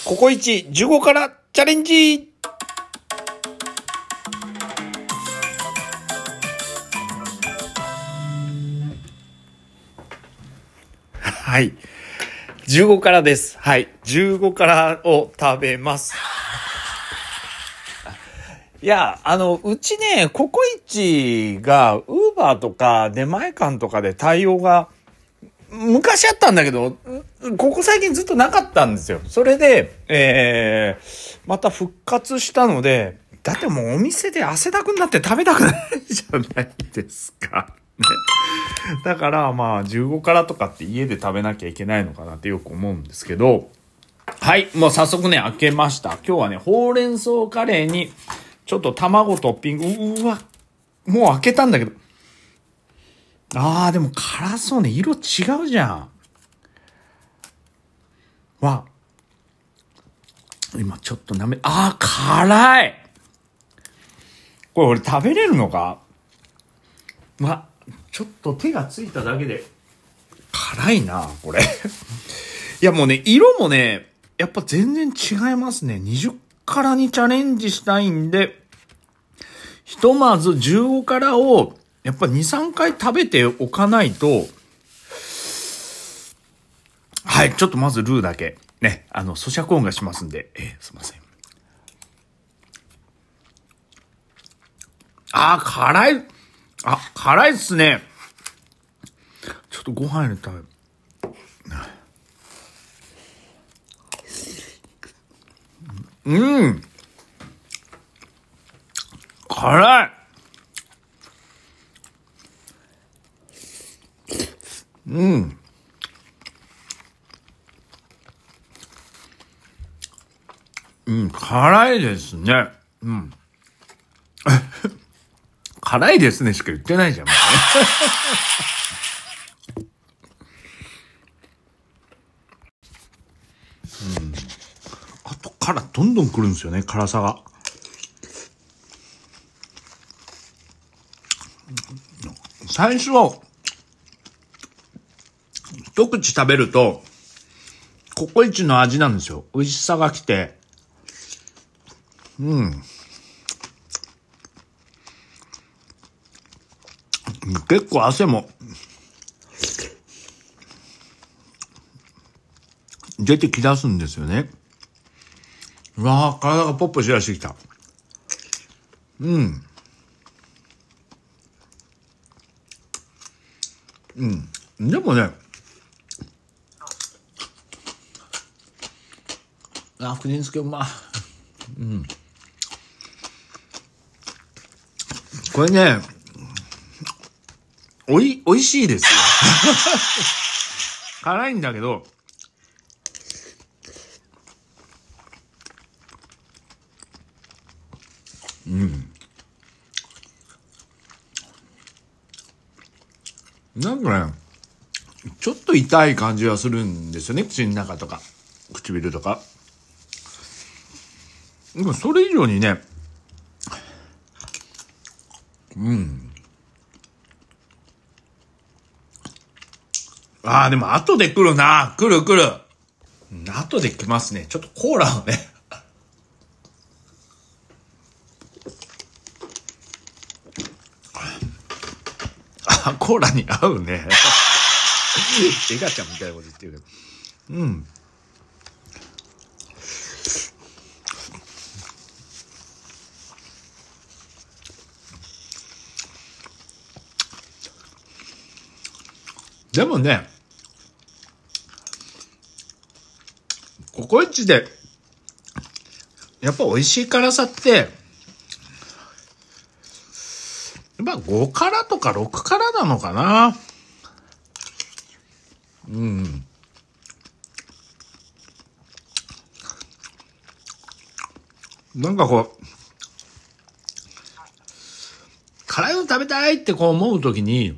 ココイチ15からチャレンジ。はい。15からです。はい。15からを食べます。いや、うちね、ココイチが、ウーバーとか出前館とかで対応が、昔あったんだけど、ここ最近ずっとなかったんですよ。それで、また復活したので、だってもうお店で汗だくになって食べたくないじゃないですか。ね、だからまあ15からとかって家で食べなきゃいけないのかなってよく思うんですけど、はい、もう早速ね、開けました。今日はね、ほうれん草カレーに、ちょっと卵トッピング、うわ、もう開けたんだけど、でも辛そうね。色違うじゃん。わ。今ちょっと辛い。これ俺食べれるのか？わ、ちょっと手がついただけで辛いな、これ。いやもうね、色もね、やっぱ全然違いますね。20辛にチャレンジしたいんで、ひとまず15辛をやっぱ2、3回食べておかないと、はい、ちょっとまずルーだけ。ね、咀嚼音がしますんで、すいません。辛い。辛いっすね。ちょっとご飯入れたい。辛い。辛いですね。辛いですねしか言ってないじゃん。後からどんどん来るんですよね、辛さが。最初、一口食べると、ココイチの味なんですよ。美味しさが来て。結構汗も出てきだすんですよね。うわー、体がポップしだしてきた。でもね、福神漬けうま。これね、美味しいですよ。辛いんだけど、なんかね、ちょっと痛い感じはするんですよね。口の中とか、唇とか。でもそれ以上にね、でも後で来るな。来る。後で来ますね。ちょっとコーラをね。コーラに合うね。エガちゃんみたいなこと言ってるけど。でもね、ココイチで、やっぱ美味しい辛さって、やっぱ5辛とか6辛なのかな。なんかこう、辛いの食べたいってこう思うときに、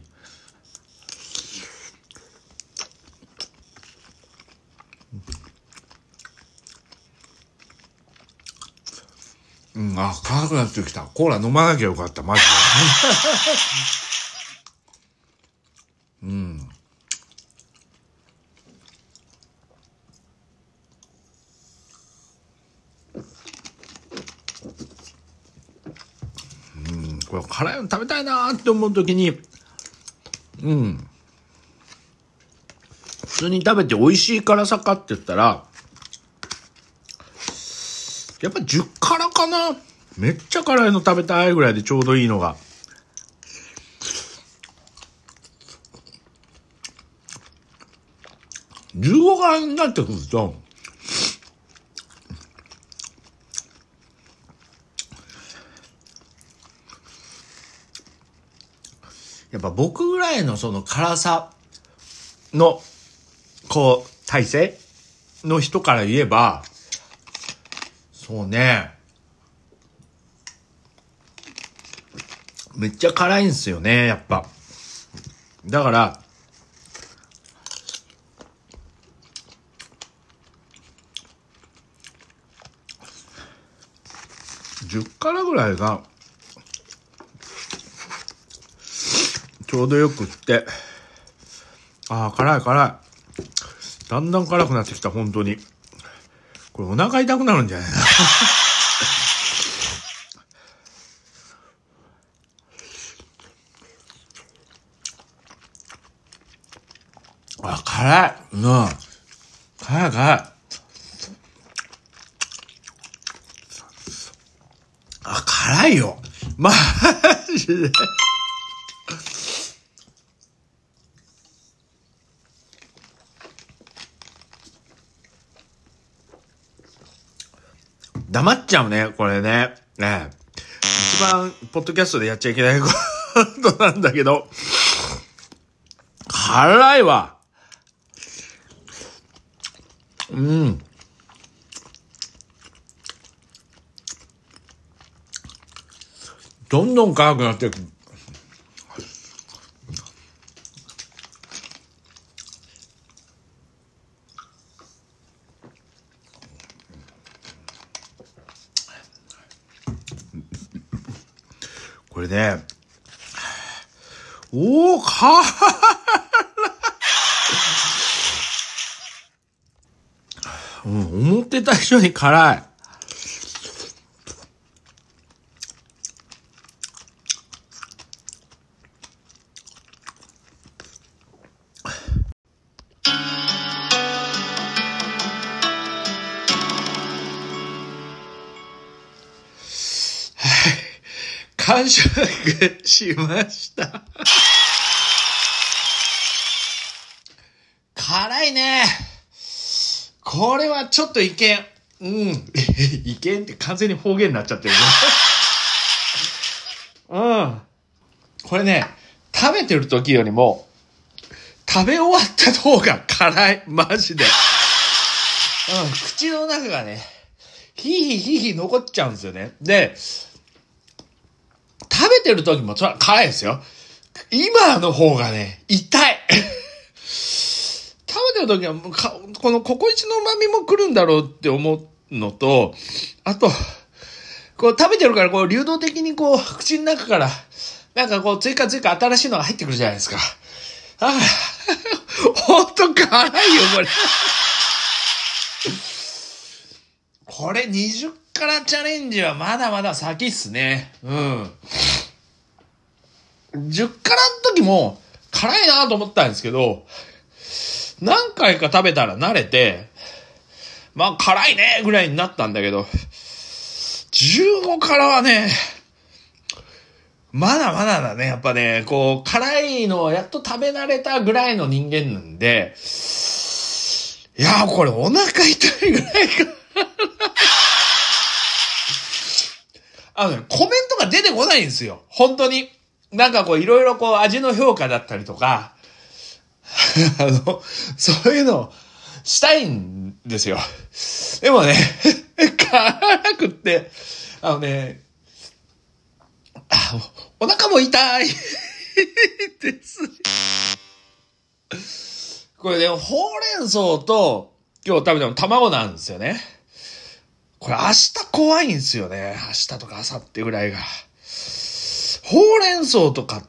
辛くなってきた。コーラ飲まなきゃよかった、マジで。 これ辛いの食べたいなーって思うときに、普通に食べて美味しい辛さかって言ったら、やっぱ10辛かな。めっちゃ辛いの食べたいぐらいでちょうどいいのが。15辛になってくると、やっぱ僕ぐらいのその辛さのこう体勢の人から言えば、そうね、めっちゃ辛いんすよね、やっぱ。だから10辛ぐらいがちょうどよくって、ああ辛い辛い、だんだん辛くなってきた。本当にこれお腹痛くなるんじゃないなあ、辛い。辛い辛い。あ、辛いよ。マジで。黙っちゃうね、これね。ねえ。一番、ポッドキャストでやっちゃいけないことなんだけど、辛いわ。どんどん辛くなっていく。これね、おー、辛い。思ってた以上に辛い。完食しました。辛いね。これはちょっといけん。いけんって完全に方言になっちゃってるね。これね、食べてる時よりも、食べ終わった方が辛い。マジで。口の中がね、ひー残っちゃうんですよね。で、食べてる時もそれは辛いですよ。今の方がね、痛い。食べてる時はこのココイチの旨味も来るんだろうって思うのと、あと、こう食べてるからこう流動的にこう口の中からなんかこう追加新しいのが入ってくるじゃないですか。ほんと辛いよこれ。これ20辛チャレンジはまだまだ先っすね。10辛の時も辛いなと思ったんですけど、何回か食べたら慣れて、まあ辛いねぐらいになったんだけど、15辛はね、まだまだだね。やっぱね、こう、辛いのをやっと食べ慣れたぐらいの人間なんで、いやーこれお腹痛いぐらいか。コメントが出てこないんですよ。本当に。なんかこう、いろいろこう、味の評価だったりとか、そういうのをしたいんですよ。でもね、辛くって、お腹も痛いです。これね、ほうれん草と今日食べたの卵なんですよね。これ明日怖いんですよね。明日とか明後日ぐらいが。ほうれん草とかって、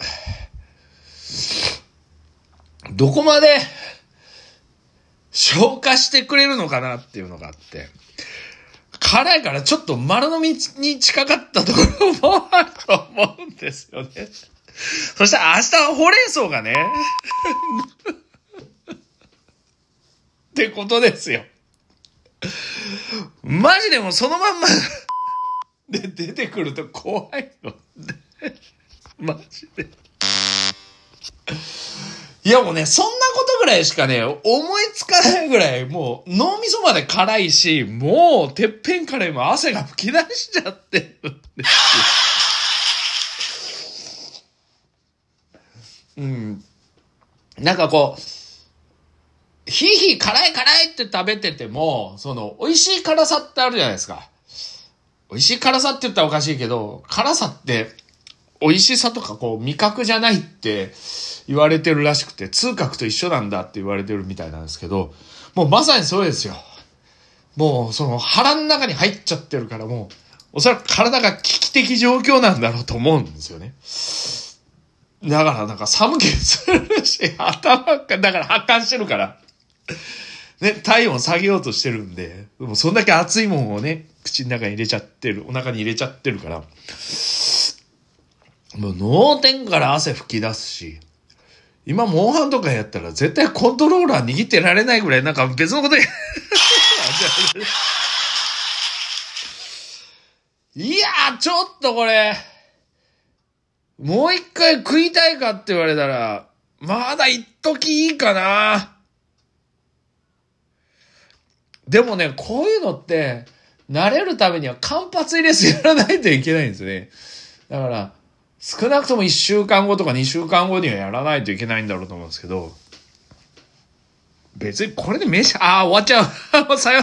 どこまで消化してくれるのかなっていうのがあって。 辛いからちょっと丸飲みに近かったところもあると思うんですよね。そしたら明日はほうれん草がね、ってことですよ。マジでもうそのまんまで出てくると怖いので。マジで。いやもうね、そんなことぐらいしかね、思いつかないぐらい、もう脳みそまで辛いし、もうてっぺんから今汗が噴き出しちゃってるんですよ。うん。なんかこう、ひいひい辛い辛いって食べてても、その、美味しい辛さってあるじゃないですか。美味しい辛さって言ったらおかしいけど、辛さって、美味しさとかこう、味覚じゃないって言われてるらしくて、痛覚と一緒なんだって言われてるみたいなんですけど、もうまさにそうですよ。もうその腹の中に入っちゃってるから、もう、おそらく体が危機的状況なんだろうと思うんですよね。だからなんか寒気するし、頭が、だから発汗してるから。ね、体温下げようとしてるんで、もうそんだけ熱いもんをね、口の中に入れちゃってる、お腹に入れちゃってるから、もう脳天から汗吹き出すし、今モンハンとかやったら絶対コントローラー握ってられないぐらいなんか別のこといやー、ちょっとこれ、もう一回食いたいかって言われたら、まだ一時いいかな。でもね、こういうのって、慣れるためには間髪入れずやらないといけないんですね。だから、少なくとも1週間後とか2週間後にはやらないといけないんだろうと思うんですけど、別にこれで終わっちゃう。さよ